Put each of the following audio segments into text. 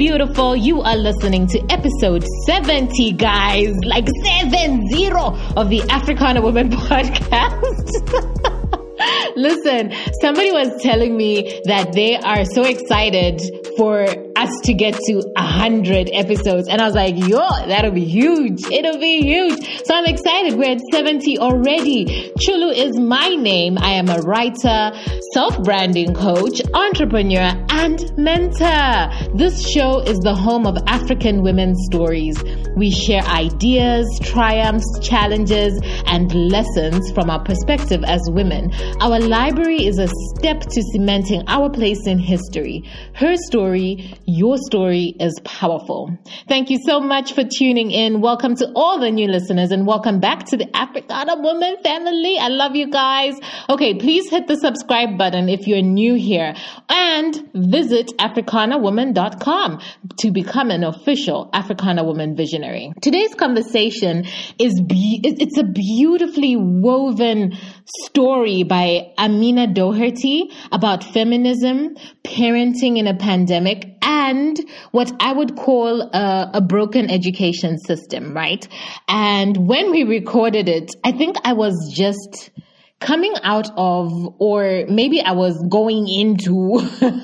beautiful. You are listening to episode 70, guys. Like 70 of the Africana Women podcast. Listen, somebody was telling me that they are so excited for us to get to 100 episodes. And I was like, yo, that'll be huge. It'll be huge. So I'm excited. We're at 70 already. Chulu is my name. I am a writer, self-branding coach, entrepreneur, and mentor. This show is the home of African women's stories. We share ideas, triumphs, challenges, and lessons from our perspective as women. Our library is a step to cementing our place in history. Her story, your story is powerful. Thank you so much for tuning in. Welcome to all the new listeners and welcome back to the Africana Woman family. I love you guys. Okay, please hit the subscribe button if you're new here and visit africanawoman.com to become an official Africana Woman visionary. Today's conversation it's a beautifully woven story by Amina Doherty about feminism, parenting in a pandemic, and what I would call a broken education system, right? And when we recorded it, I think I was just coming out of, or maybe I was going into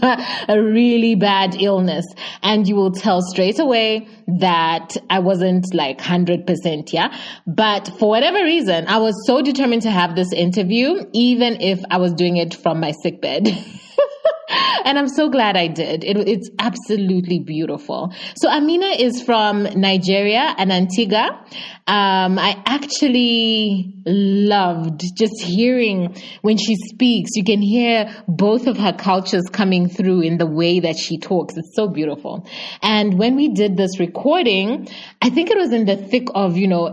a really bad illness. And you will tell straight away that I wasn't like 100%, yeah? But for whatever reason, I was so determined to have this interview, even if I was doing it from my sickbed. And I'm so glad I did. It's absolutely beautiful. So Amina is from Nigeria and Antigua. I actually loved just hearing when she speaks. You can hear both of her cultures coming through in the way that she talks. It's so beautiful. And when we did this recording, I think it was in the thick of,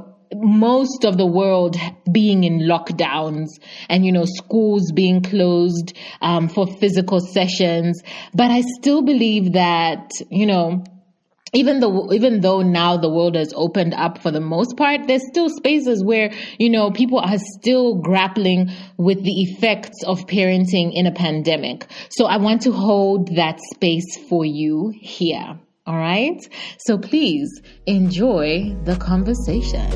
most of the world being in lockdowns and, schools being closed for physical sessions. But I still believe that, even though now the world has opened up for the most part, there's still spaces where, people are still grappling with the effects of parenting in a pandemic. So I want to hold that space for you here. All right. So please enjoy the conversation.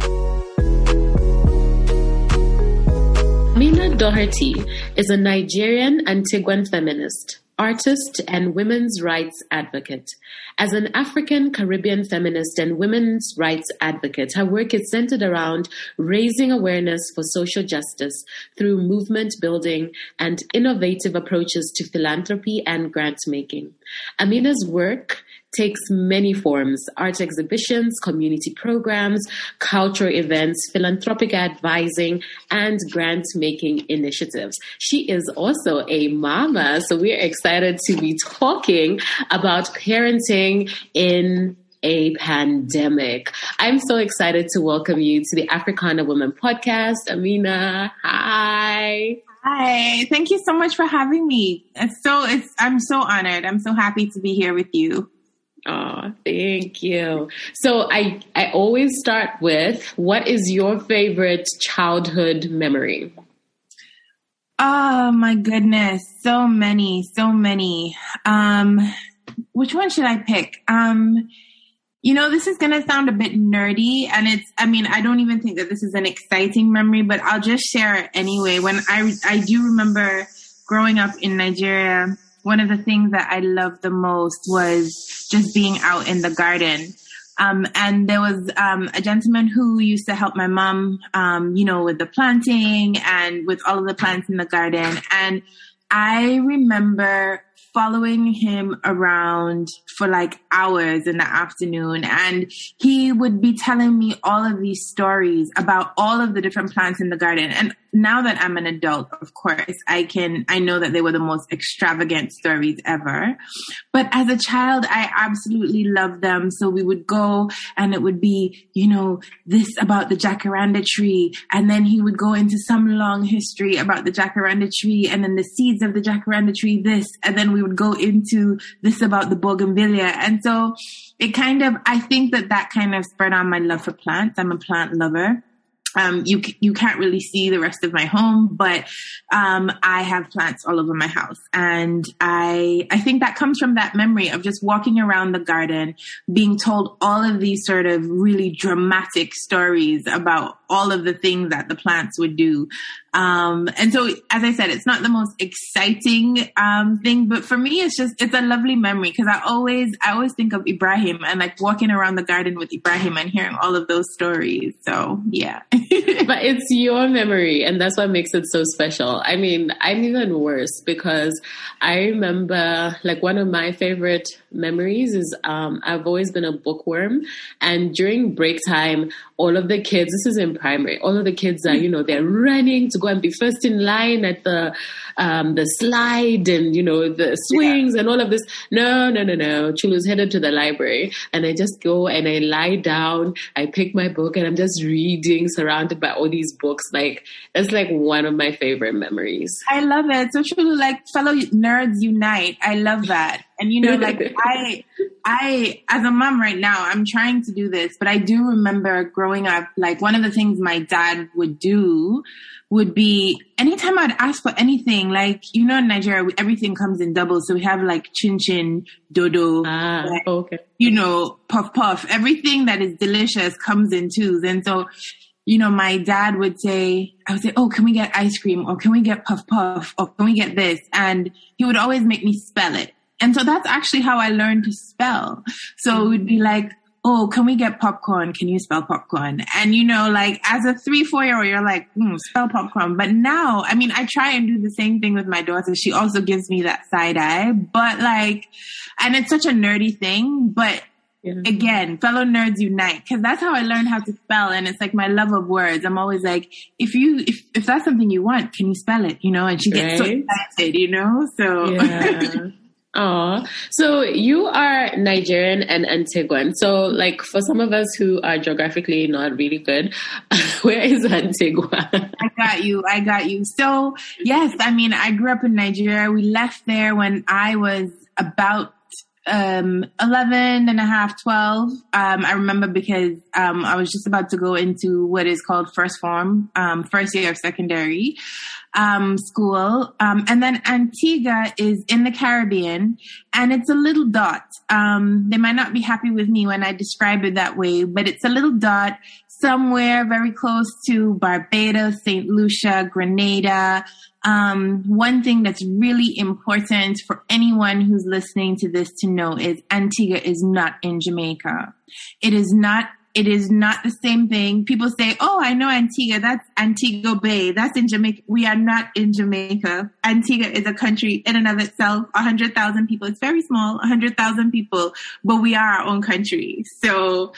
Amina Doherty is a Nigerian Antiguan feminist, artist, and women's rights advocate. As an African Caribbean feminist and women's rights advocate, her work is centered around raising awareness for social justice through movement building and innovative approaches to philanthropy and grant making. Amina's work takes many forms: art exhibitions, community programs, cultural events, philanthropic advising, and grant-making initiatives. She is also a mama, so we're excited to be talking about parenting in a pandemic. I'm so excited to welcome you to the Africana Woman podcast. Amina, hi. Hi, thank you so much for having me. I'm so honored. I'm so happy to be here with you. Oh, thank you. So I always start with, what is your favorite childhood memory? Oh my goodness. So many. Which one should I pick? This is going to sound a bit nerdy, and I don't even think that this is an exciting memory, but I'll just share it anyway. When I do remember growing up in Nigeria, one of the things that I loved the most was just being out in the garden. And there was a gentleman who used to help my mom, with the planting and with all of the plants in the garden. And I remember following him around for like hours in the afternoon, and he would be telling me all of these stories about all of the different plants in the garden. And now that I'm an adult, of course, I know that they were the most extravagant stories ever. But as a child, I absolutely loved them. So we would go and it would be, this about the jacaranda tree. And then he would go into some long history about the jacaranda tree and then the seeds of the jacaranda tree, this. And then we would go into this about the bougainvillea. And so I think that kind of spurred on my love for plants. I'm a plant lover. You can't really see the rest of my home, but I have plants all over my house. And I think that comes from that memory of just walking around the garden, being told all of these sort of really dramatic stories about all of the things that the plants would do. And so, as I said, it's not the most exciting thing, but for me, it's a lovely memory because I always think of Ibrahim and like walking around the garden with Ibrahim and hearing all of those stories. So, yeah. But it's your memory, and that's what makes it so special. I mean, I'm even worse because I remember, like, one of my favorite memories is I've always been a bookworm, and during break time, all of the kids, this is in primary, all of the kids are, they're running to go and be first in line at the slide and, the swings and all of this. No. Chulu's headed to the library, and I just go and I lie down, I pick my book, and I'm just reading, surrounded by all these books. Like, that's like one of my favorite memories. I love it. So Chulu, like, fellow nerds unite. I love that. And, like, I, as a mom right now, I'm trying to do this, but I do remember growing up, like, one of the things my dad would do would be anytime I'd ask for anything, like, in Nigeria, everything comes in doubles. So we have like chin chin, dodo, okay. Puff puff, everything that is delicious comes in twos. And so, my dad would say, I would say, oh, can we get ice cream? Or can we get puff puff? Or can we get this? And he would always make me spell it. And so that's actually how I learned to spell. So it would be like, oh, can we get popcorn? Can you spell popcorn? And, like as a 3-4-year-old, you're like, spell popcorn. But now, I mean, I try and do the same thing with my daughter. She also gives me that side eye, but like, and it's such a nerdy thing, but again, fellow nerds unite, because that's how I learned how to spell. And it's like my love of words. I'm always like, if that's something you want, can you spell it? And she gets so excited, so. Yeah. Oh, so you are Nigerian and Antiguan. So, like, for some of us who are geographically not really good, where is Antigua? I got you. So, yes, I mean, I grew up in Nigeria. We left there when I was about 11 and a half, 12. I remember because I was just about to go into what is called first form, first year of secondary school. And then Antigua is in the Caribbean, and it's a little dot. They might not be happy with me when I describe it that way, but it's a little dot somewhere very close to Barbados, St. Lucia, Grenada. One thing that's really important for anyone who's listening to this to know is Antigua is not in Jamaica. It is not the same thing. People say, oh, I know Antigua. That's Antigua Bay. That's in Jamaica. We are not in Jamaica. Antigua is a country in and of itself, 100,000 people. It's very small, 100,000 people, but we are our own country. So,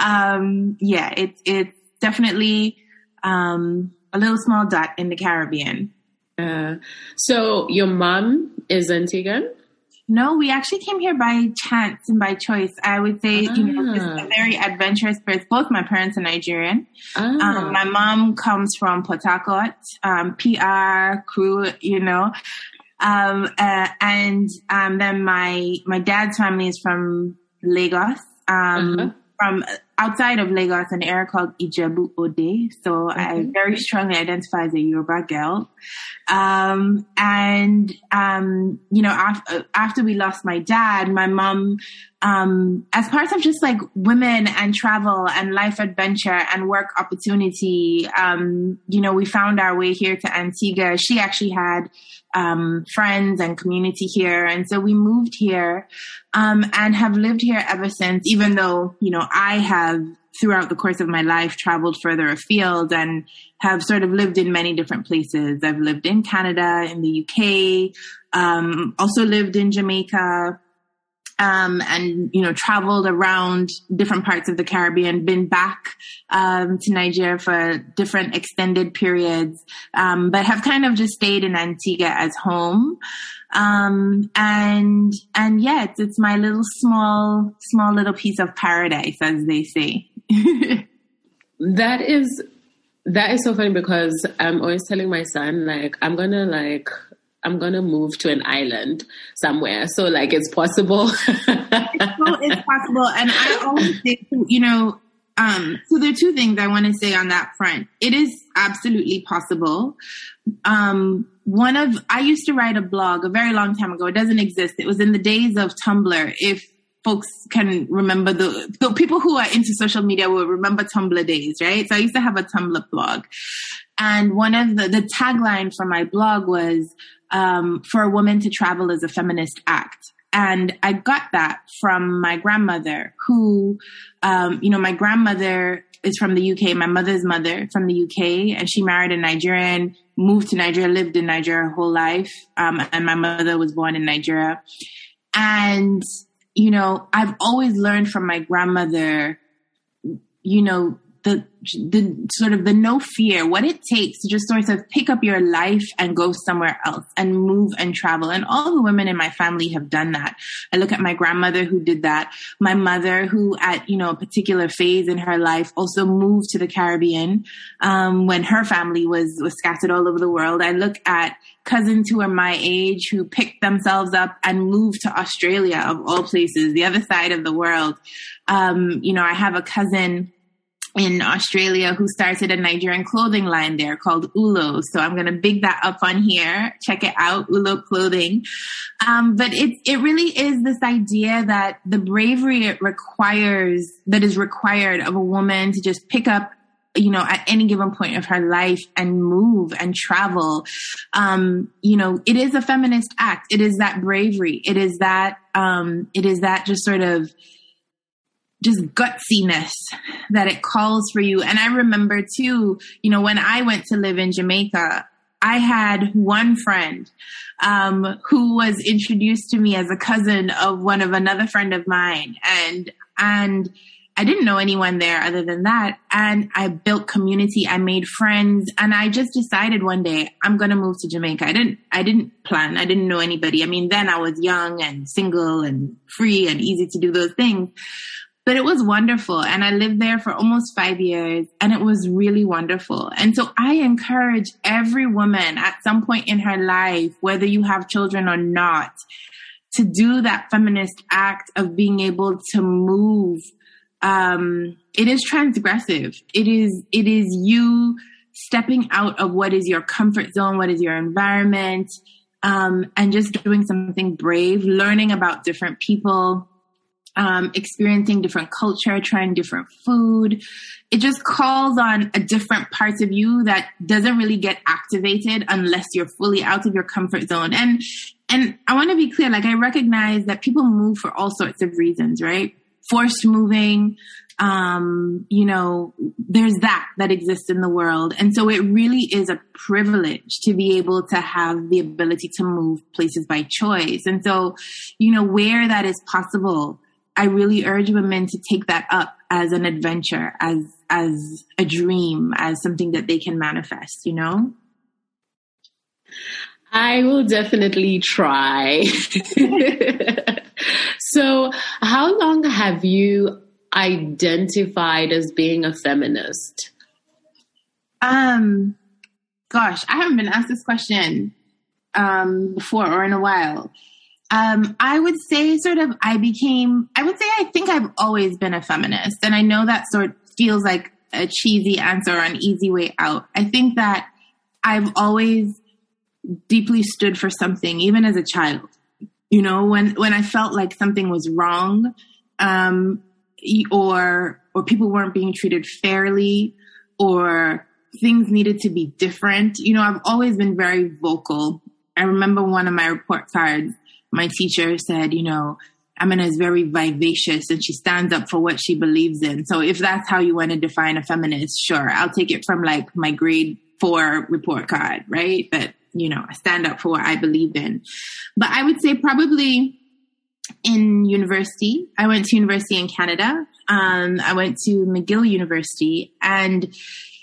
it's definitely, a little small dot in the Caribbean. So your mom is Antiguan? No, we actually came here by chance and by choice. I would say, just a very adventurous person. Both my parents are Nigerian. My mom comes from Port Harcourt, PR crew, and then my dad's family is from Lagos, from outside of Lagos, an area called Ijebu Ode. So I very strongly identify as a Yoruba girl. After we lost my dad, my mom, as part of just like women and travel and life adventure and work opportunity, we found our way here to Antigua. She actually had friends and community here. And so we moved here and have lived here ever since, even though, I have throughout the course of my life traveled further afield and have sort of lived in many different places. I've lived in Canada, in the UK, also lived in Jamaica, and, traveled around different parts of the Caribbean, been back, to Nigeria for different extended periods, but have kind of just stayed in Antigua as home. It's my little small little piece of paradise, as they say. That is so funny because I'm always telling my son, like, I'm gonna move to an island somewhere. So like, it's possible. It's possible. And I always think, So there are two things I want to say on that front. It is absolutely possible. I used to write a blog a very long time ago. It doesn't exist. It was in the days of Tumblr. If folks can remember, the people who are into social media will remember Tumblr days, right? So I used to have a Tumblr blog. And one of the tagline for my blog was, for a woman to travel is a feminist act. And I got that from my grandmother who, my grandmother is from the UK, my mother's mother from the UK, and she married a Nigerian, moved to Nigeria, lived in Nigeria her whole life. And my mother was born in Nigeria. And, I've always learned from my grandmother, the sort of the no fear, what it takes to just sort of pick up your life and go somewhere else and move and travel. And all the women in my family have done that. I look at my grandmother who did that. My mother who at, a particular phase in her life also moved to the Caribbean, when her family was scattered all over the world. I look at cousins who are my age who picked themselves up and moved to Australia, of all places, the other side of the world. I have a cousin in Australia who started a Nigerian clothing line there called Ulo. So I'm going to big that up on here. Check it out, Ulo Clothing. But it really is this idea that the bravery that is required of a woman to just pick up, at any given point of her life and move and travel. It is a feminist act. It is that bravery. It is that just sort of just gutsiness that it calls for you. And I remember too, when I went to live in Jamaica, I had one friend, who was introduced to me as a cousin of another friend of mine. And I didn't know anyone there other than that. And I built community. I made friends. And I just decided one day I'm going to move to Jamaica. I didn't plan. I didn't know anybody. I mean, then I was young and single and free and easy to do those things. But it was wonderful. And I lived there for almost 5 years and it was really wonderful. And so I encourage every woman at some point in her life, whether you have children or not, to do that feminist act of being able to move. It is transgressive. It is you stepping out of what is your comfort zone, what is your environment, and just doing something brave, learning about different people, experiencing different culture, trying different food. It just calls on a different parts of you that doesn't really get activated unless you're fully out of your comfort zone. And I want to be clear, I recognize that people move for all sorts of reasons, right? Forced moving, there's that exists in the world. And so it really is a privilege to be able to have the ability to move places by choice. And so, where that is possible, I really urge women to take that up as an adventure, as a dream, as something that they can manifest, I will definitely try. So how long have you identified as being a feminist? Gosh, I haven't been asked this question before or in a while. I would say I think I've always been a feminist. And I know that sort of feels like a cheesy answer or an easy way out. I think that I've always deeply stood for something, even as a child. When I felt like something was wrong, or people weren't being treated fairly, or things needed to be different. I've always been very vocal. I remember one of my report cards, my teacher said, Amina is very vivacious and she stands up for what she believes in. So if that's how you want to define a feminist, sure, I'll take it from my grade 4 report card, right? That, I stand up for what I believe in. But I would say probably in university, I went to university in Canada. I went to McGill University, and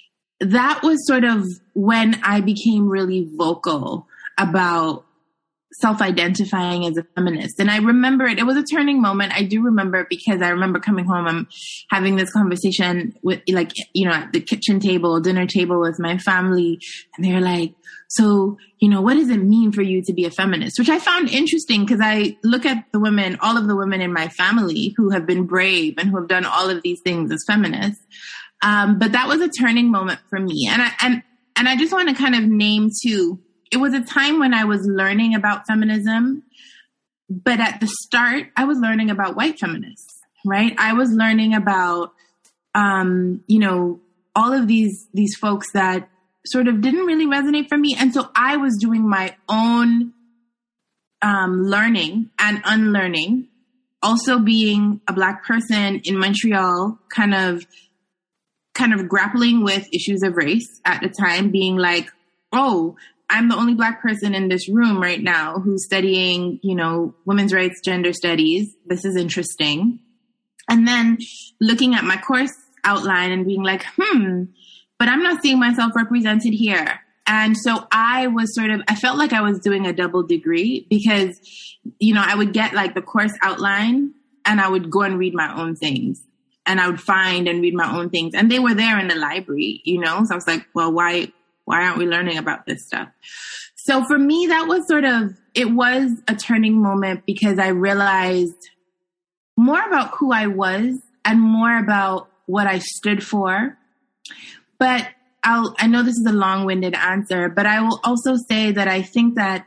that was sort of when I became really vocal about self-identifying as a feminist. And I remember it was a turning moment. I do remember it because I remember coming home and having this conversation with, like, you know, at the kitchen table, dinner table with my family. And they're like, so, you know, what does it mean for you to be a feminist? Which I found interesting because I look at the women, all of the women in my family who have been brave and who have done all of these things as feminists. But that was a turning moment for me. And I just want to kind of name too, it was a time when I was learning about feminism, but at the start, I was learning about white feminists, right? I was learning about, you know, all of these folks that sort of didn't really resonate for me. And so I was doing my own learning and unlearning, also being a Black person in Montreal, kind of grappling with issues of race at the time, being like, oh, I'm the only Black person in this room right now who's studying, you know, women's rights, gender studies. This is interesting. And then looking at my course outline and being like, but I'm not seeing myself represented here. And so I felt like I was doing a double degree because, you know, I would get like the course outline and I would go and read my own things. And I would find and read my own things. And they were there in the library, you know? So I was like, well, why aren't we learning about this stuff? So for me, that was it was a turning moment because I realized more about who I was and more about what I stood for. But I know this is a long-winded answer, but I will also say that I think that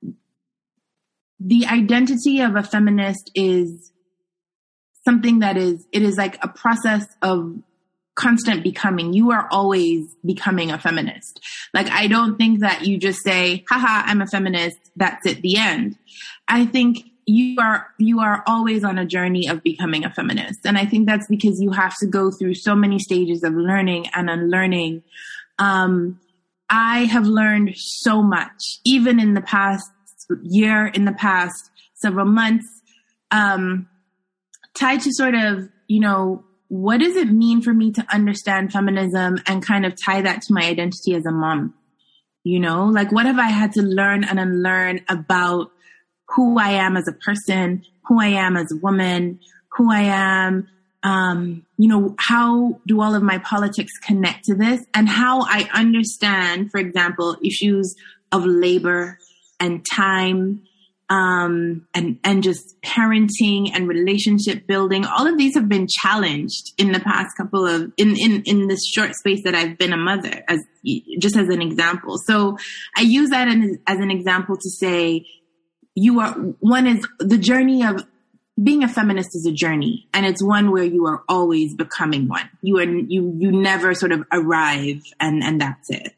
the identity of a feminist is something it is like a process of constant becoming. You are always becoming a feminist. Like, I don't think that you just say, haha, I'm a feminist, that's it, the end. I think you are always on a journey of becoming a feminist. And I think that's because you have to go through so many stages of learning and unlearning. I have learned so much, even in the past year, in the past several months, tied to sort of, you know, what does it mean for me to understand feminism and kind of tie that to my identity as a mom? You know, like, what have I had to learn and unlearn about who I am as a person, who I am as a woman, who I am, you know, how do all of my politics connect to this, and how I understand, for example, issues of labor and time, and just parenting and relationship building. All of these have been challenged in the past couple of, in this short space that I've been a mother, as an example. So I use that as an example to say, the journey of being a feminist is a journey, and it's one where you are always becoming one. You never sort of arrive and that's it.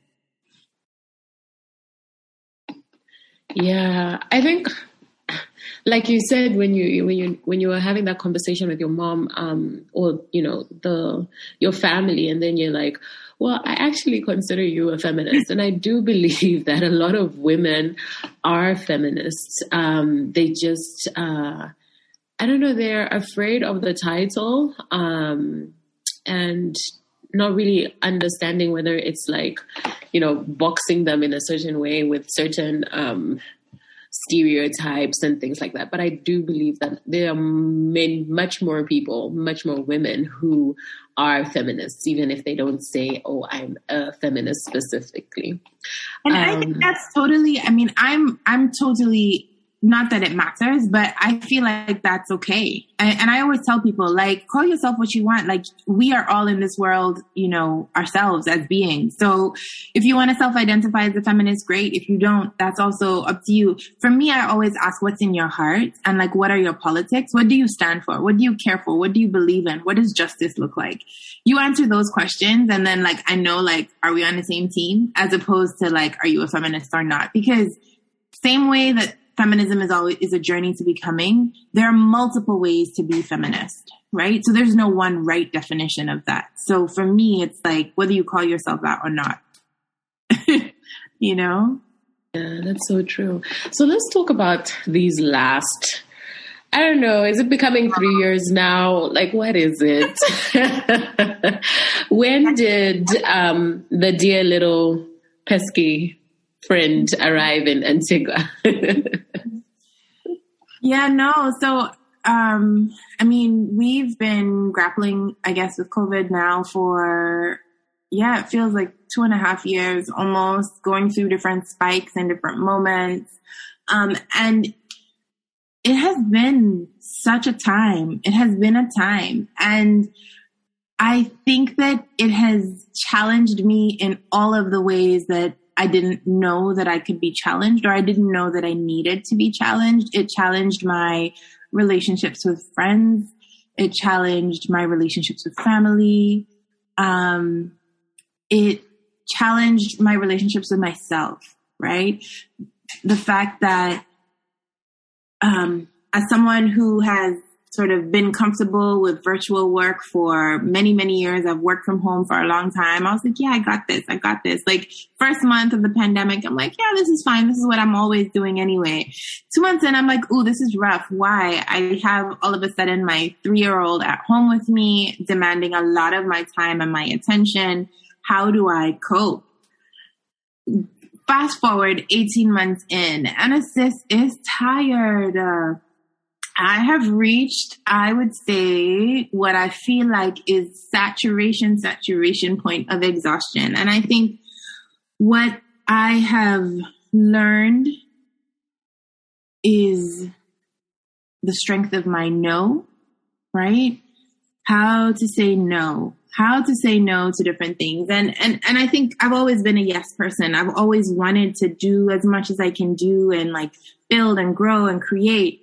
Yeah, I think, like you said, when you were having that conversation with your mom, or you know, your family, and then you're like, well, I actually consider you a feminist, and I do believe that a lot of women are feminists. They just, I don't know, they're afraid of the title, and not really understanding whether it's like, you know, boxing them in a certain way with certain stereotypes and things like that. But I do believe that there are much more women who are feminists, even if they don't say, oh, I'm a feminist specifically. And I think that's totally, I mean, I'm totally, not that it matters, but I feel like that's okay. And I always tell people, like, call yourself what you want. Like, we are all in this world, you know, ourselves as beings. So if you want to self-identify as a feminist, great. If you don't, that's also up to you. For me, I always ask what's in your heart and like, what are your politics? What do you stand for? What do you care for? What do you believe in? What does justice look like? You answer those questions, and then like, I know, like, are we on the same team? As opposed to like, are you a feminist or not? Because same way that feminism is a journey to becoming, there are multiple ways to be feminist, right? So there's no one right definition of that. So for me, it's like, whether you call yourself that or not, you know? Yeah, that's so true. So let's talk about these last, I don't know, is it becoming 3 years now? Like, what is it? When did the dear little pesky friend arrive in Antigua? Yeah, no. So, I mean, we've been grappling, I guess, with COVID now for, it feels like 2.5 years almost, going through different spikes and different moments. And it has been such a time. It has been a time. And I think that it has challenged me in all of the ways that I didn't know that I could be challenged, or I didn't know that I needed to be challenged. It challenged my relationships with friends. It challenged my relationships with family. It challenged my relationships with myself, right? The fact that as someone who has sort of been comfortable with virtual work for many, many years, I've worked from home for a long time. I was like, I got this. Like, first month of the pandemic, I'm like, this is fine. This is what I'm always doing anyway. 2 months in, I'm like, ooh, this is rough. Why? I have all of a sudden my 3-year-old at home with me, demanding a lot of my time and my attention. How do I cope? Fast forward 18 months in, and a sis is tired. I have reached, I would say, what I feel like is saturation point of exhaustion. And I think what I have learned is the strength of my no, right? How to say no to different things. And I think I've always been a yes person. I've always wanted to do as much as I can do and like build and grow and create.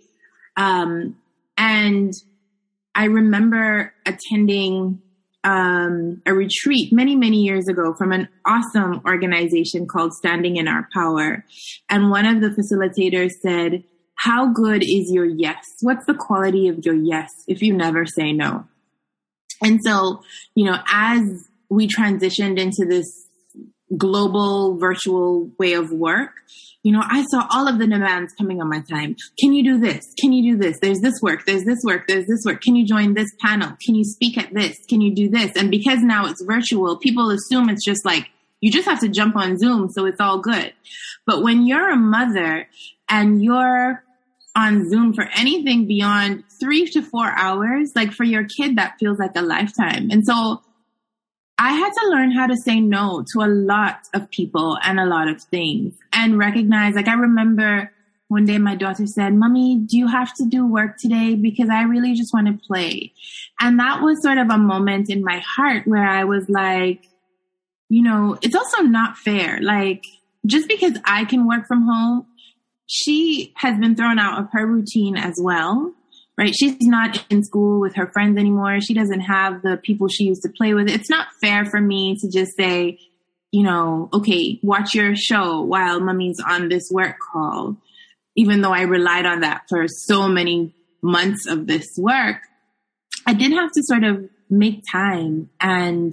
And I remember attending a retreat many, many years ago from an awesome organization called Standing in Our Power. And one of the facilitators said, how good is your yes? What's the quality of your yes if you never say no? And so, as we transitioned into this global virtual way of work, I saw all of the demands coming on my time. Can you do this? Can you do this? There's this work. There's this work. There's this work. Can you join this panel? Can you speak at this? Can you do this? And because now it's virtual, people assume it's just like, you just have to jump on Zoom, so it's all good. But when you're a mother and you're on Zoom for anything beyond 3 to 4 hours, like for your kid, that feels like a lifetime. And so I had to learn how to say no to a lot of people and a lot of things and recognize, like, I remember one day my daughter said, Mommy, do you have to do work today? Because I really just want to play. And that was sort of a moment in my heart where I was like, it's also not fair. Like, just because I can work from home, she has been thrown out of her routine as well. Right? She's not in school with her friends anymore. She doesn't have the people she used to play with. It's not fair for me to just say, okay, watch your show while Mommy's on this work call, even though I relied on that for so many months of this work. I did have to sort of make time and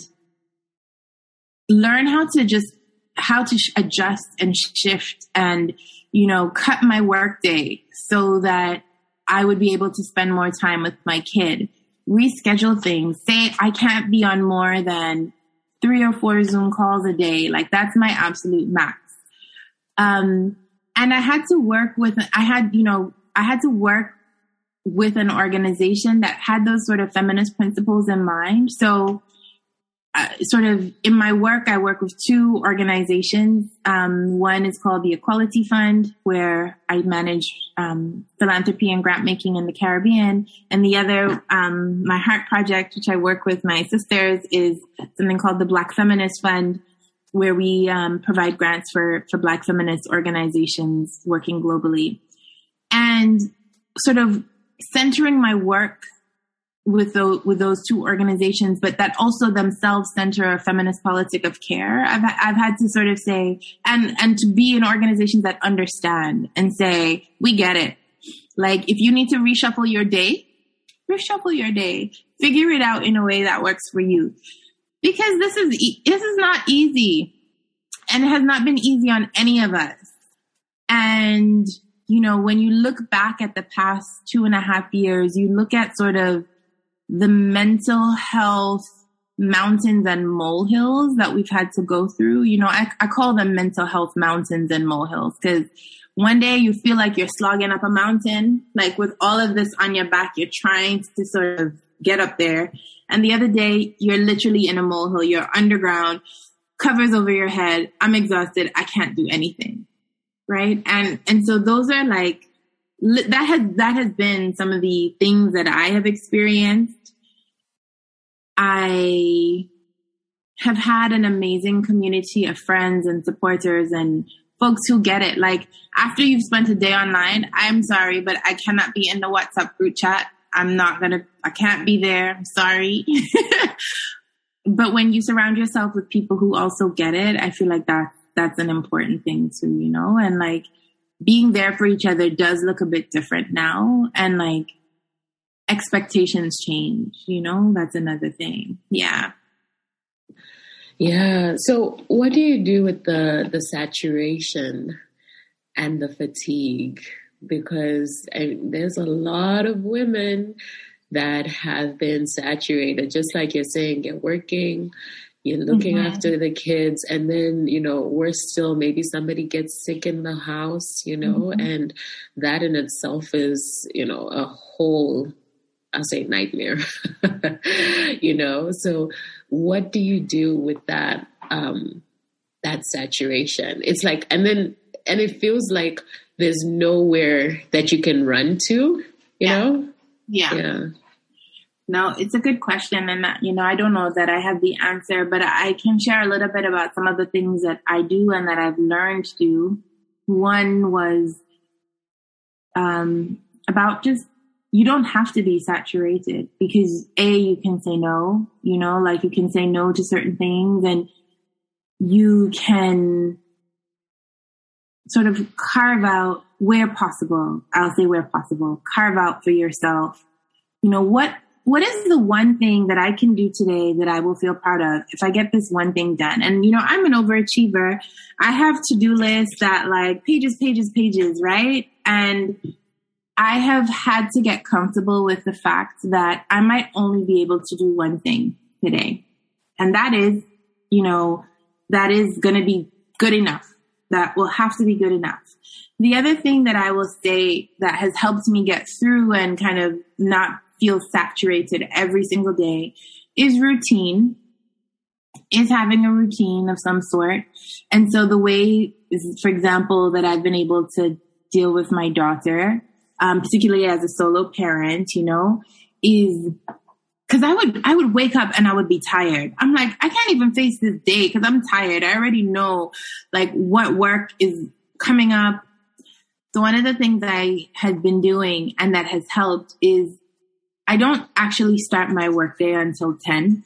learn how to adjust and shift and, cut my work day so that I would be able to spend more time with my kid, reschedule things, say I can't be on more than 3 or 4 Zoom calls a day. Like, that's my absolute max. And I had to work with an organization that had those sort of feminist principles in mind. So sort of in my work, I work with 2 organizations. One is called the Equality Fund, where I manage philanthropy and grant making in the Caribbean. And the other, my heart project, which I work with my sisters, is something called the Black Feminist Fund, where we provide grants for Black feminist organizations working globally. And sort of centering my work with those 2 organizations, but that also themselves center a feminist politic of care. I've had to sort of say, and to be in organizations that understand and say, we get it. Like, if you need to reshuffle your day, figure it out in a way that works for you. Because this is not easy, and it has not been easy on any of us. And, when you look back at the past 2.5 years, you look at sort of the mental health mountains and molehills that we've had to go through. You know, I call them mental health mountains and molehills, because one day you feel like you're slogging up a mountain, like with all of this on your back, you're trying to sort of get up there. And the other day you're literally in a molehill, you're underground, covers over your head. I'm exhausted. I can't do anything. Right. And so those are like, that has been some of the things that I have experienced. I have had an amazing community of friends and supporters and folks who get it. Like, after you've spent a day online, I'm sorry, but I cannot be in the WhatsApp group chat. I can't be there. I'm sorry. But when you surround yourself with people who also get it, I feel like that's an important thing too, you know? And like, being there for each other does look a bit different now. And like, expectations change, you know? That's another thing. Yeah. Yeah. So what do you do with the saturation and the fatigue? Because there's a lot of women that have been saturated, just like you're saying, you're working, you're looking after the kids, and then, you know, we're still, maybe somebody gets sick in the house, you know, and that in itself is, you know, a whole, I'll say, nightmare, you know? So what do you do with that, that saturation? It's like, and it feels like there's nowhere that you can run to, you know? Yeah. No, it's a good question. And, you know, I don't know that I have the answer, but I can share a little bit about some of the things that I do and that I've learned to do. One was about just, you don't have to be saturated, because you can say no, you know, like you can say no to certain things, and you can sort of carve out where possible. I'll say where possible, carve out for yourself, you know, what is the one thing that I can do today that I will feel proud of if I get this one thing done? And, you know, I'm an overachiever. I have to-do lists that like pages, right? And I have had to get comfortable with the fact that I might only be able to do one thing today. And that is, you know, that is going to be good enough. That will have to be good enough. The other thing that I will say that has helped me get through and kind of not feel saturated every single day is routine, is having a routine of some sort. And so the way, for example, that I've been able to deal with my daughter, particularly as a solo parent, you know, is because I would wake up and I would be tired. I'm like, I can't even face this day because I'm tired. I already know like what work is coming up. So one of the things I had been doing and that has helped is I don't actually start my workday until 10.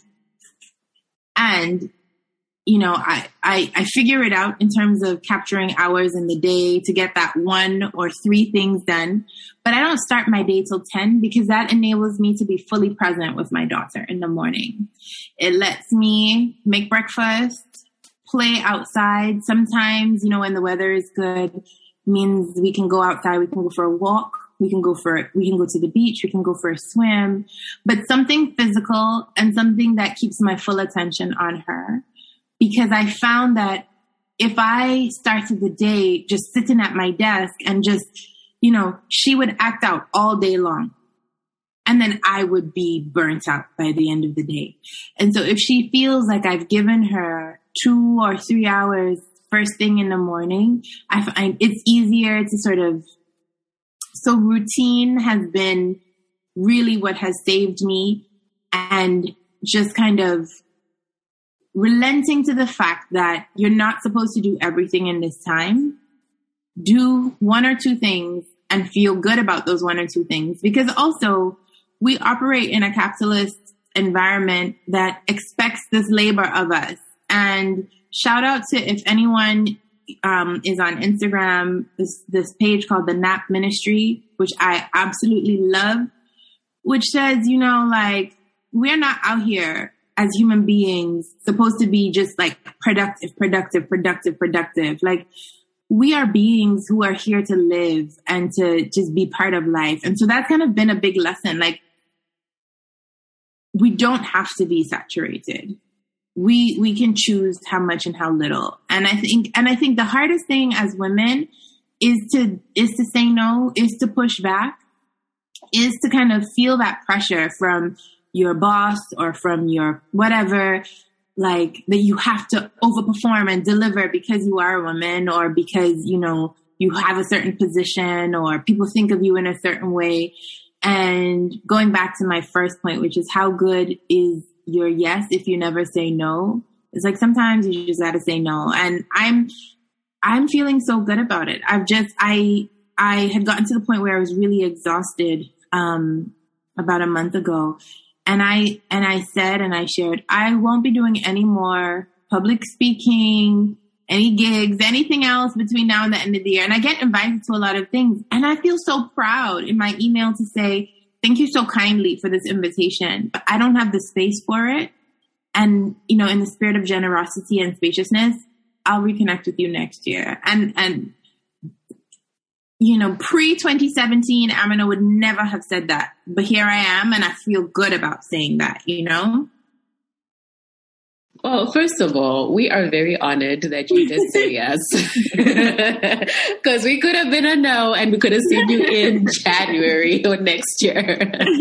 And, you know, I figure it out in terms of capturing hours in the day to get that 1 or 3 things done. But I don't start my day till 10 because that enables me to be fully present with my daughter in the morning. It lets me make breakfast, play outside. Sometimes, you know, when the weather is good, means we can go outside, we can go for a walk. We can go to the beach. We can go for a swim, but something physical and something that keeps my full attention on her. Because I found that if I started the day just sitting at my desk and just, you know, she would act out all day long. And then I would be burnt out by the end of the day. And so if she feels like I've given her 2 or 3 hours first thing in the morning, I find it's easier to sort of, so routine has been really what has saved me, and just kind of relenting to the fact that you're not supposed to do everything in this time. Do 1 or 2 things and feel good about those 1 or 2 things, because also we operate in a capitalist environment that expects this labor of us. And shout out to, if anyone is on Instagram, this page called the Nap Ministry, which I absolutely love, which says, you know, like, we're not out here as human beings supposed to be just like productive. Like, we are beings who are here to live and to just be part of life. And so that's kind of been a big lesson. Like, we don't have to be saturated. We can choose how much and how little. And I think the hardest thing as women is to say no, is to push back, is to kind of feel that pressure from your boss or from your whatever, like that you have to overperform and deliver because you are a woman, or because, you know, you have a certain position, or people think of you in a certain way. And going back to my first point, which is how good is your yes if you never say no? It's like sometimes you just got to say no. And I'm feeling so good about it. I had gotten to the point where I was really exhausted about a month ago. And I said, and I shared, I won't be doing any more public speaking, any gigs, anything else between now and the end of the year. And I get invited to a lot of things. And I feel so proud in my email to say, thank you so kindly for this invitation, but I don't have the space for it. And, you know, in the spirit of generosity and spaciousness, I'll reconnect with you next year. And you know, pre-2017, Amina would never have said that. But here I am, and I feel good about saying that, you know? Well, first of all, we are very honored that you did say yes. Because we could have been a no, and we could have seen you in January or next year.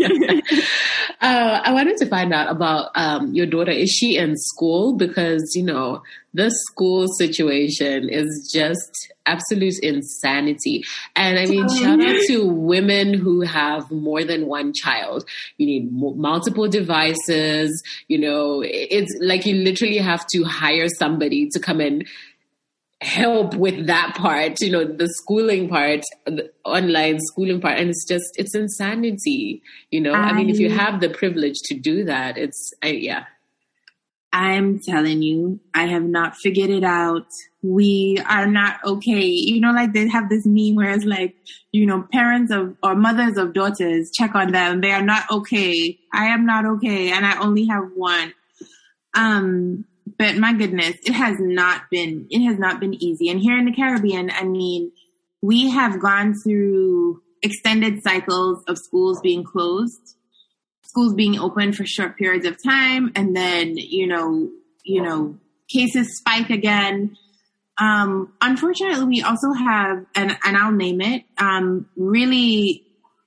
I wanted to find out about your daughter. Is she in school? Because, you know, the school situation is just absolute insanity. And I mean, shout out to women who have more than one child. You need multiple devices. You know, it's like you literally have to hire somebody to come and help with that part, you know, the schooling part, the online schooling part. And it's insanity, you know? I mean, if you have the privilege to do that, yeah. I'm telling you, I have not figured it out. We are not okay. You know, like they have this meme where it's like, you know, parents of or mothers of daughters, check on them. They are not okay. I am not okay. And I only have one. But my goodness, it has not been easy. And here in the Caribbean, I mean, we have gone through extended cycles of schools being closed, schools being open for short periods of time, and then, you know, cases spike again. Unfortunately, we also have, and I'll name it, really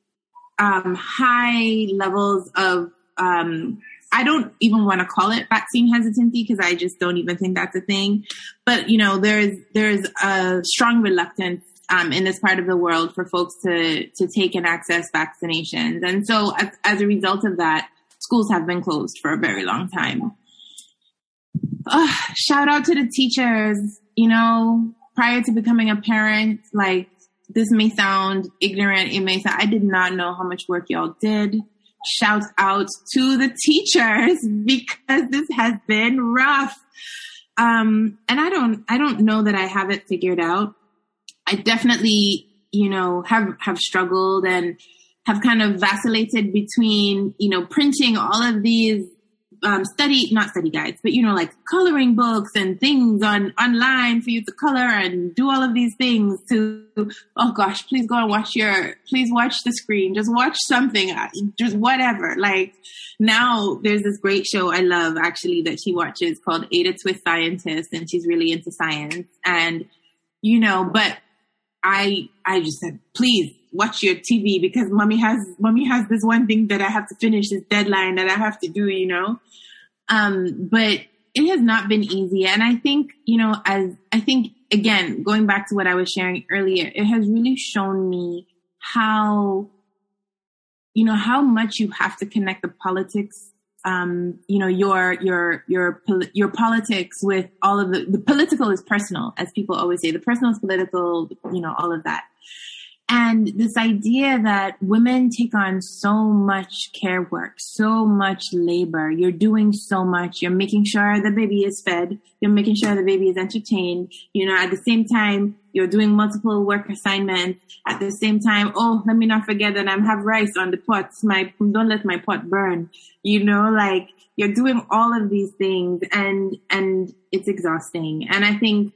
high levels of, I don't even want to call it vaccine hesitancy because I just don't even think that's a thing. But, you know, there's a strong reluctance in this part of the world for folks to take and access vaccinations. And so as a result of that, schools have been closed for a very long time. Shout out to the teachers. You know, prior to becoming a parent, like, this may sound ignorant. I did not know how much work y'all did. Shout out to the teachers because this has been rough. And I don't know that I have it figured out. I definitely, you know, have struggled and have kind of vacillated between, you know, printing all of these not study guides, but, you know, like coloring books and things online for you to color and do all of these things to, oh gosh, please go and please watch the screen. Just watch something, just whatever. Like, now there's this great show I love actually that she watches called Ada Twist Scientist, and she's really into science. And, you know, but I just said, please watch your TV because mommy has this one thing that I have to finish, this deadline that I have to do, you know? But it has not been easy. And I think, you know, again, going back to what I was sharing earlier, it has really shown me how much you have to connect the politics, you know, your politics with all of the political is personal, as people always say, the personal is political, you know, all of that. And this idea that women take on so much care work, so much labor, you're doing so much, you're making sure the baby is fed, you're making sure the baby is entertained, you know, at the same time, you're doing multiple work assignments. At the same time, oh, let me not forget that I have rice on the pot. Don't let my pot burn. You know, like, you're doing all of these things and it's exhausting. And I think,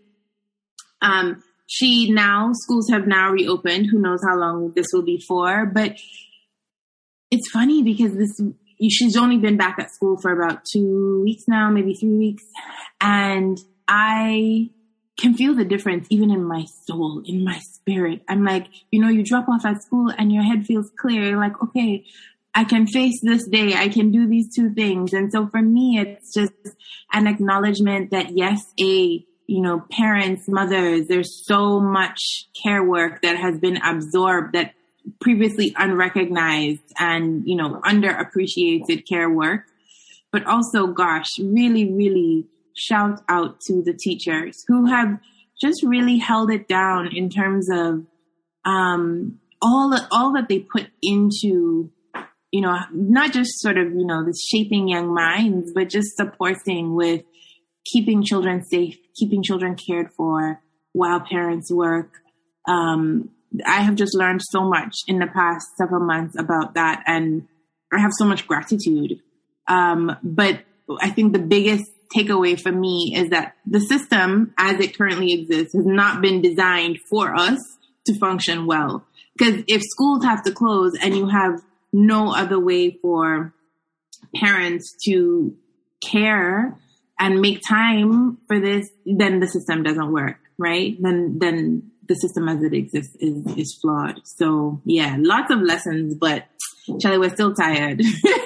schools have now reopened. Who knows how long this will be for, but it's funny because she's only been back at school for about 2 weeks now, maybe 3 weeks. And I can feel the difference even in my soul, in my spirit. I'm like, you drop off at school and your head feels clear. You're like, okay, I can face this day. I can do these 2 things. And so for me, it's just an acknowledgement that yes, parents, mothers, there's so much care work that has been absorbed that previously unrecognized and, underappreciated care work. But also, gosh, really, really shout out to the teachers who have just really held it down in terms of all that they put into, not just sort of, the shaping young minds, but just supporting with keeping children safe, keeping children cared for while parents work. I have just learned so much in the past several months about that, and I have so much gratitude. But I think the biggest takeaway for me is that the system as it currently exists has not been designed for us to function well. Because if schools have to close and you have no other way for parents to care and make time for this, then the system doesn't work, right? Then the system as it exists is flawed. So yeah, lots of lessons, but Charlie, we're still tired.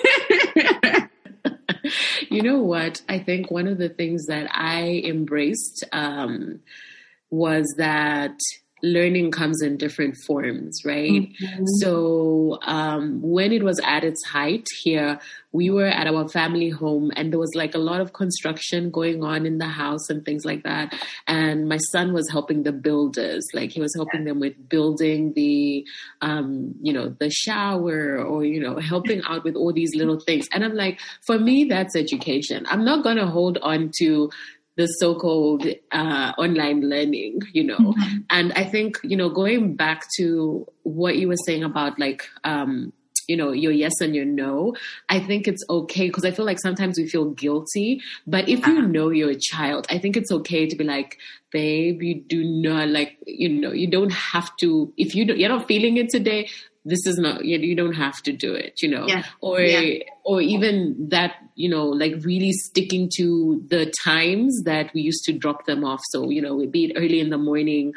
You know what? I think one of the things that I embraced was that learning comes in different forms, right? Mm-hmm. So when it was at its height here, we were at our family home and there was like a lot of construction going on in the house and things like that. And my son was helping the builders, like he was helping them with building the, the shower or, helping out with all these little things. And I'm like, for me, that's education. I'm not going to hold on to the so-called online learning, Mm-hmm. And I think, going back to what you were saying about like, your yes and your no, I think it's okay because I feel like sometimes we feel guilty. But if you know your child, I think it's okay to be like, babe, you do not you don't have to, if you're not feeling it today, this is not, you don't have to do it, Yeah. Or even that, like really sticking to the times that we used to drop them off. So, we'd be early in the morning,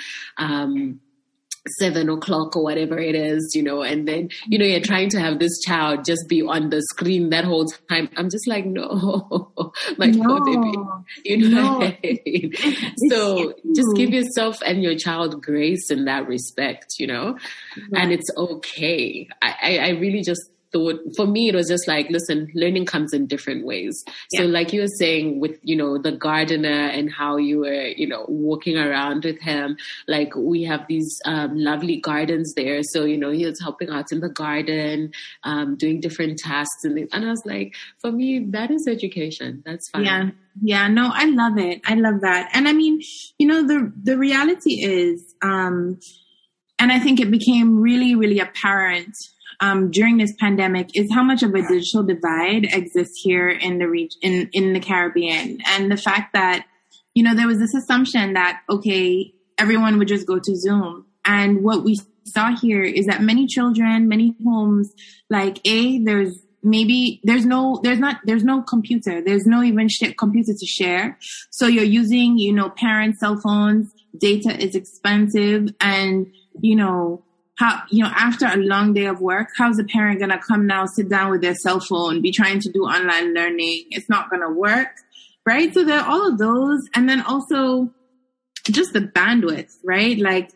7 o'clock or whatever it is, and then, you're trying to have this child just be on the screen that whole time. I'm just like, no, my poor baby, what I mean? So just give yourself and your child grace in that respect, and it's okay. I really just thought, for me, it was just like, listen, learning comes in different ways. Yeah. So like you were saying with, the gardener and how you were, walking around with him, like we have these lovely gardens there. So, he was helping out in the garden, doing different tasks. And I was like, for me, that is education. That's fine. Yeah. Yeah. No, I love it. I love that. And I mean, the reality is, and I think it became really, really apparent during this pandemic is how much of a digital divide exists here in the region, in the Caribbean. And the fact that, there was this assumption that, okay, everyone would just go to Zoom. And what we saw here is that many children, many homes, like there's no computer. There's no even computer to share. So you're using, parents' cell phones, data is expensive, and, how, after a long day of work, how's a parent going to come now, sit down with their cell phone, be trying to do online learning? It's not going to work, right? So there are all of those. And then also just the bandwidth, right? Like,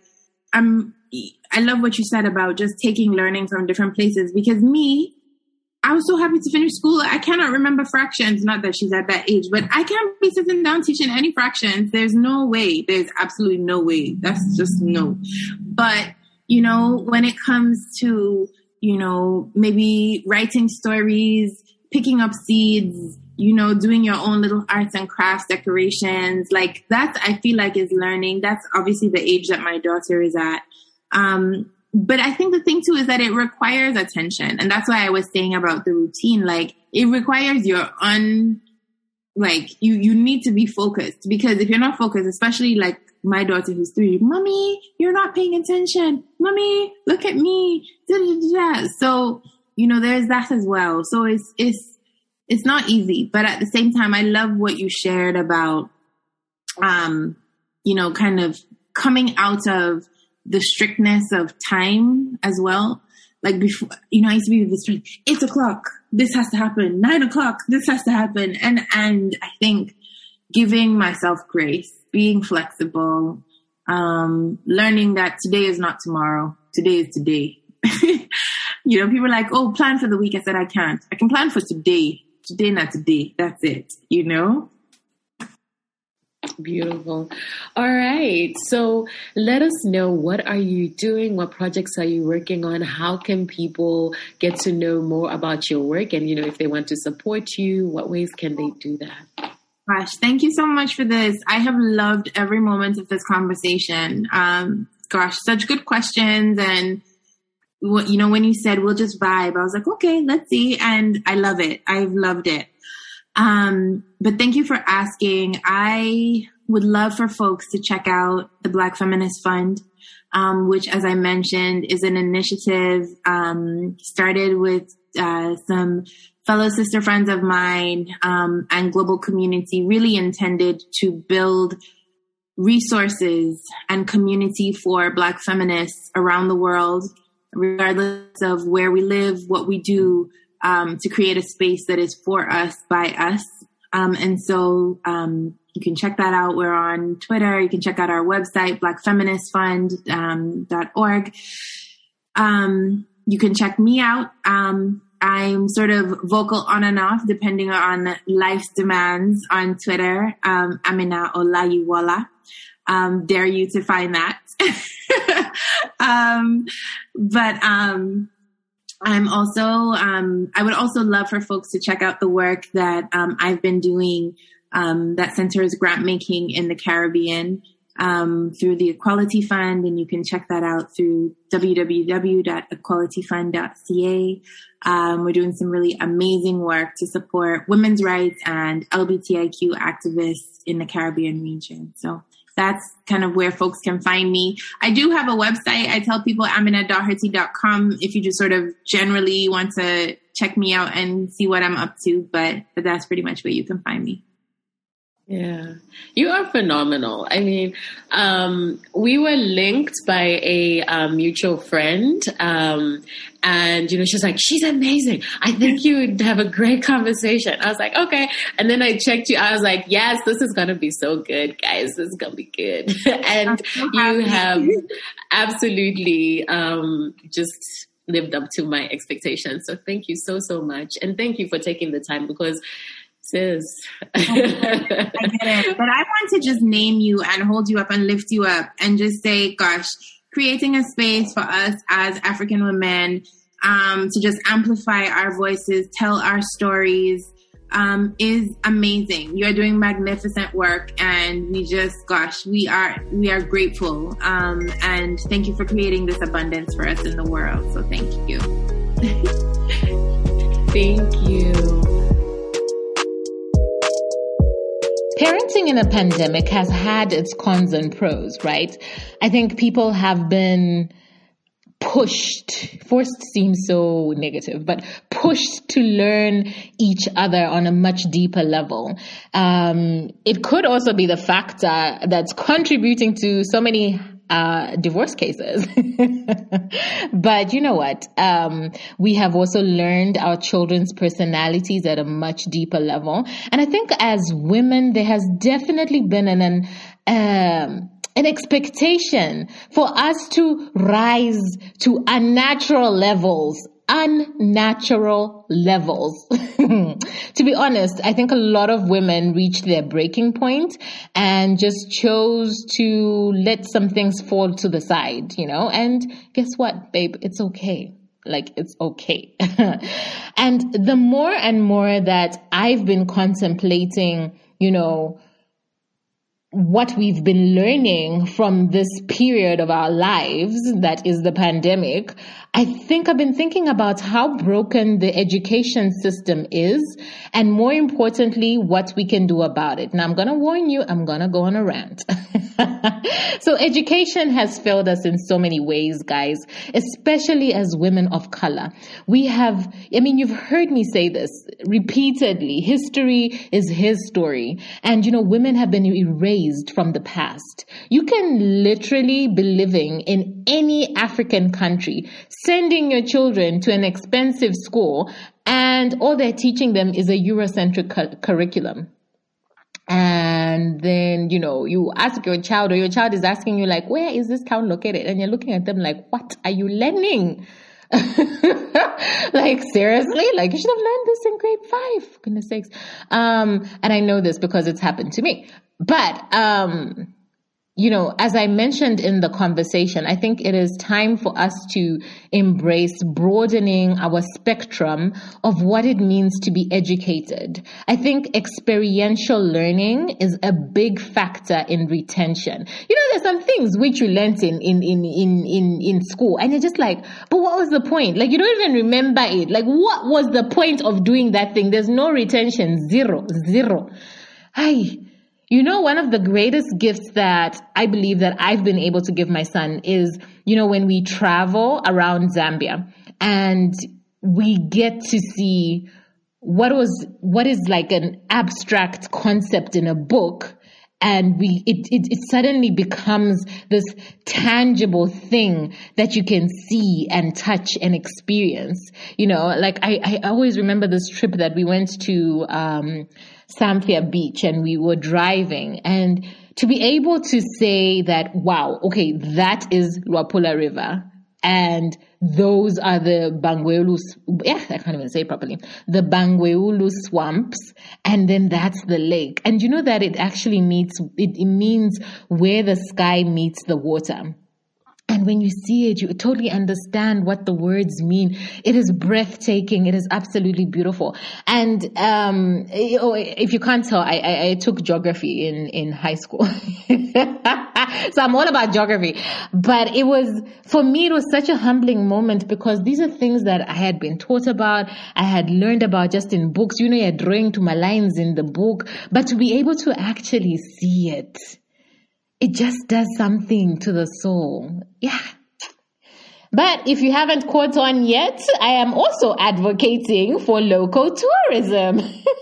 I love what you said about just taking learning from different places, because I was so happy to finish school. I cannot remember fractions. Not that she's at that age, but I can't be sitting down teaching any fractions. There's no way. There's absolutely no way. That's just no. But when it comes to, maybe writing stories, picking up seeds, doing your own little arts and crafts, decorations, like that, I feel like is learning. That's obviously the age that my daughter is at. But I think the thing too is that it requires attention. And that's why I was saying about the routine. Like it requires you need to be focused, because if you're not focused, especially like my daughter who's 3, Mommy, you're not paying attention. Mommy, look at me. Da, da, da, da. So, there's that as well. So it's not easy, but at the same time, I love what you shared about, kind of coming out of the strictness of time as well. Like before, I used to be with this friend, 8:00, this has to happen. 9:00, this has to happen. And I think giving myself grace, being flexible, learning that today is not tomorrow. Today is today. People are like, oh, plan for the week. I said, I can't. I can plan for today. Today, not today. That's it, Beautiful. All right. So let us know, what are you doing? What projects are you working on? How can people get to know more about your work? And, if they want to support you, what ways can they do that? Gosh, thank you so much for this. I have loved every moment of this conversation. Such good questions. And, when you said we'll just vibe, I was like, okay, let's see. And I love it. I've loved it. But thank you for asking. I would love for folks to check out the Black Feminist Fund, which, as I mentioned, is an initiative started with some fellow sister friends of mine and global community, really intended to build resources and community for Black feminists around the world, regardless of where we live, what we do, to create a space that is for us, by us. And so you can check that out. We're on Twitter. You can check out our website, blackfeministfund.org. You can check me out. I'm sort of vocal on and off, depending on life's demands on Twitter. Amina Olayiwola. Dare you to find that. I'm also, I would also love for folks to check out the work that I've been doing that centers grant making in the Caribbean through the Equality Fund. And you can check that out through www.equalityfund.ca. We're doing some really amazing work to support women's rights and LGBTIQ activists in the Caribbean region. So that's kind of where folks can find me. I do have a website. I tell people amina.herty.com if you just sort of generally want to check me out and see what I'm up to. But that's pretty much where you can find me. Yeah, you are phenomenal. I mean, we were linked by a mutual friend, and she's like, she's amazing. I think you would have a great conversation. I was like, okay. And then I checked you. I was like, yes, this is gonna be so good, guys. This is gonna be good. And you have absolutely just lived up to my expectations. So thank you so much, and thank you for taking the time, because sis. I get it. But I want to just name you and hold you up and lift you up and just say, gosh, creating a space for us as African women to just amplify our voices, tell our stories is amazing. You are doing magnificent work, and we are grateful. And thank you for creating this abundance for us in the world. So thank you. Thank you. Parenting in a pandemic has had its cons and pros, right? I think people have been forced seems so negative, but pushed to learn each other on a much deeper level. It could also be the factor that's contributing to so many divorce cases. But you know what? We have also learned our children's personalities at a much deeper level. And I think as women, there has definitely been an expectation for us to rise to unnatural levels. To be honest, I think a lot of women reached their breaking point and just chose to let some things fall to the side, and guess what, babe? It's okay. It's okay. And the more and more that I've been contemplating, what we've been learning from this period of our lives, that is the pandemic, I think I've been thinking about how broken the education system is, and more importantly, what we can do about it. Now, I'm going to warn you, I'm going to go on a rant. So education has failed us in so many ways, guys, especially as women of color. You've heard me say this repeatedly. History is his story. And, women have been erased from the past. You can literally be living in any African country, sending your children to an expensive school, and all they're teaching them is a Eurocentric curriculum. And then, you ask your child, or your child is asking you, like, where is this town located? And you're looking at them like, what are you learning? Like, seriously? Like, you should have learned this in grade 5, for goodness sakes. And I know this because it's happened to me. But, as I mentioned in the conversation, I think it is time for us to embrace broadening our spectrum of what it means to be educated. I think experiential learning is a big factor in retention. There's some things which you learnt in school, and you're just like, but what was the point? Like, you don't even remember it. Like, what was the point of doing that thing? There's no retention. Zero. One of the greatest gifts that I believe that I've been able to give my son is, when we travel around Zambia and we get to see what is like an abstract concept in a book, and it suddenly becomes this tangible thing that you can see and touch and experience. Like I always remember this trip that we went to Samfia Beach, and we were driving, and to be able to say that, wow, okay, that is Luapula River, and those are the Bangweulu, I can't even say it properly, the Bangweulu swamps, and then that's the lake. And that it actually it means where the sky meets the water. And when you see it, you totally understand what the words mean. It is breathtaking. It is absolutely beautiful. And if you can't tell, I took geography in high school. So I'm all about geography. But for me, it was such a humbling moment, because these are things that I had been taught about, I had learned about just in books. You're drawing to my lines in the book. But to be able to actually see it, it just does something to the soul. Yeah. But if you haven't caught on yet, I am also advocating for local tourism.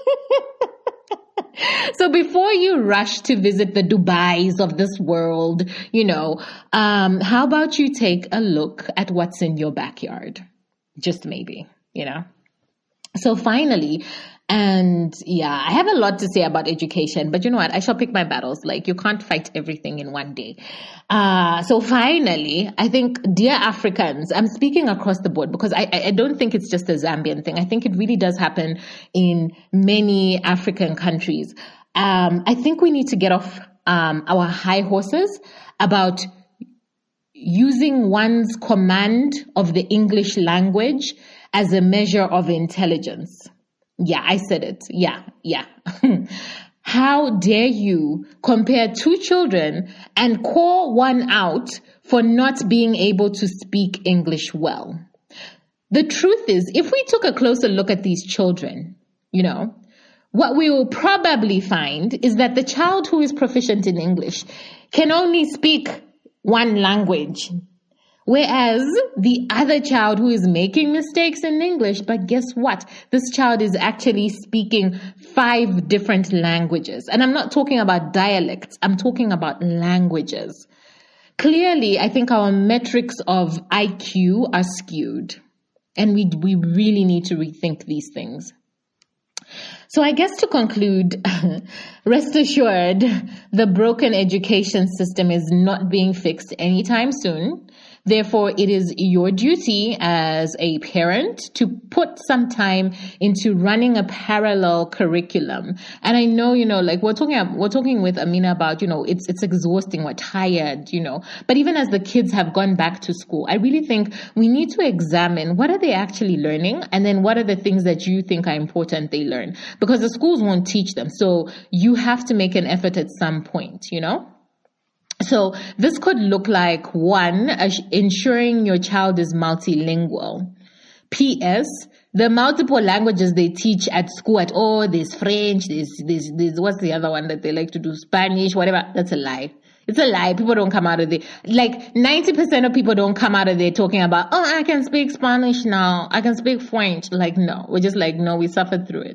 So before you rush to visit the Dubais of this world, how about you take a look at what's in your backyard? Just maybe, So finally, and yeah, I have a lot to say about education, but you know what? I shall pick my battles. Like, you can't fight everything in one day. So finally, I think, dear Africans, I'm speaking across the board, because I don't think it's just a Zambian thing. I think it really does happen in many African countries. I think we need to get off our high horses about using one's command of the English language as a measure of intelligence. Yeah, I said it. Yeah. How dare you compare two children and call one out for not being able to speak English well? The truth is, if we took a closer look at these children, what we will probably find is that the child who is proficient in English can only speak one language, whereas the other child who is making mistakes in English, but guess what? This child is actually speaking 5 different languages. And I'm not talking about dialects. I'm talking about languages. Clearly, I think our metrics of IQ are skewed, and we really need to rethink these things. So I guess to conclude, rest assured, the broken education system is not being fixed anytime soon. Therefore, it is your duty as a parent to put some time into running a parallel curriculum. And I know, like we're talking with Amina about, it's exhausting, we're tired, but even as the kids have gone back to school, I really think we need to examine what are they actually learning, and then what are the things that you think are important they learn, because the schools won't teach them. So you have to make an effort at some point, So this could look like, one, ensuring your child is multilingual. P.S. The multiple languages they teach at school there's French, there's what's the other one that they like to do? Spanish, whatever. That's a lie. It's a lie. People don't come out of there. Like 90% of people don't come out of there talking about, I can speak Spanish now. I can speak French. Like, no, we're just like, no, we suffered through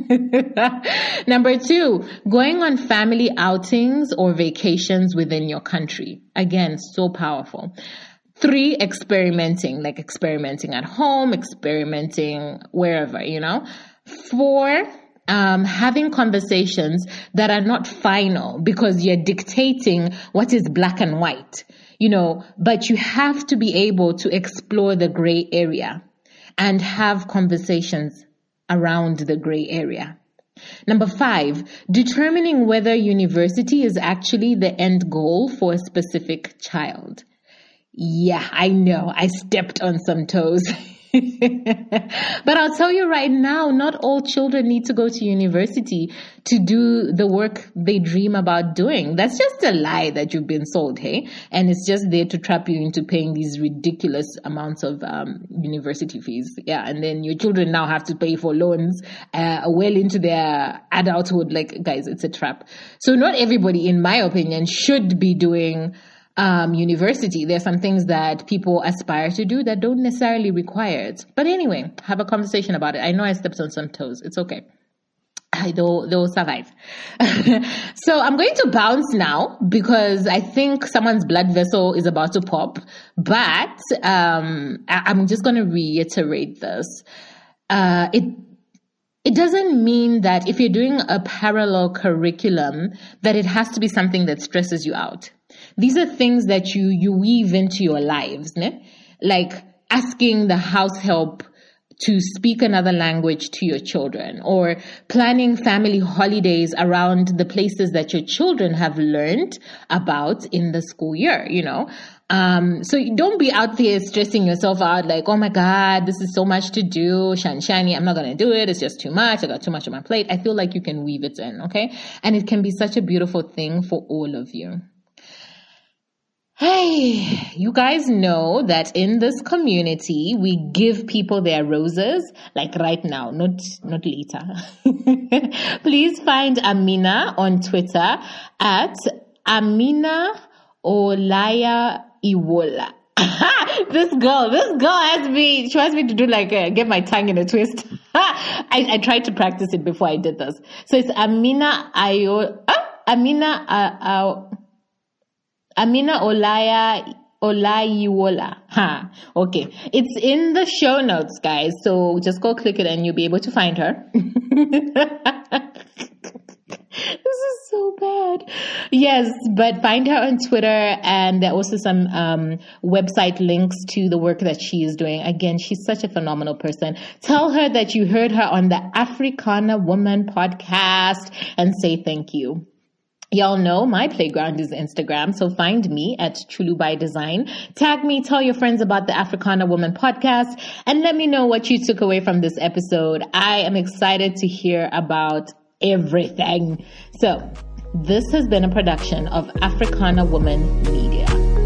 it. Number 2, going on family outings or vacations within your country. Again, so powerful. 3, experimenting at home, experimenting wherever, 4, having conversations that are not final because you're dictating what is black and white, but you have to be able to explore the gray area and have conversations around the gray area. Number 5, determining whether university is actually the end goal for a specific child. Yeah, I know, I stepped on some toes. But I'll tell you right now, not all children need to go to university to do the work they dream about doing. That's just a lie that you've been sold, hey? And it's just there to trap you into paying these ridiculous amounts of university fees. Yeah, and then your children now have to pay for loans well into their adulthood. Like, guys, it's a trap. So not everybody, in my opinion, should be doing university. There's some things that people aspire to do that don't necessarily require it. But anyway, have a conversation about it. I know I stepped on some toes. It's okay. They'll survive. So I'm going to bounce now because I think someone's blood vessel is about to pop. But I'm just going to reiterate this. It doesn't mean that if you're doing a parallel curriculum that it has to be something that stresses you out. These are things that you weave into your lives, né? Like asking the house help to speak another language to your children, or planning family holidays around the places that your children have learned about in the school year, So you don't be out there stressing yourself out like, oh my God, this is so much to do. Shani, I'm not going to do it. It's just too much. I got too much on my plate. I feel like you can weave it in, okay? And it can be such a beautiful thing for all of you. Hey, you guys know that in this community, we give people their roses, like right now, not later. Please find Amina on Twitter at Amina Olaya Iwola. This girl she wants me to do like, get my tongue in a twist. I tried to practice it before I did this. So it's Amina Olayiwola. Okay. It's in the show notes, guys. So just go click it and you'll be able to find her. This is so bad. Yes, but find her on Twitter, and there are also some website links to the work that she is doing. Again, she's such a phenomenal person. Tell her that you heard her on the Africana Woman podcast and say thank you. Y'all know my playground is Instagram, so find me at Chulu by Design. Tag me, tell your friends about the Africana Woman podcast, and let me know what you took away from this episode. I am excited to hear about everything. So, this has been a production of Africana Woman Media.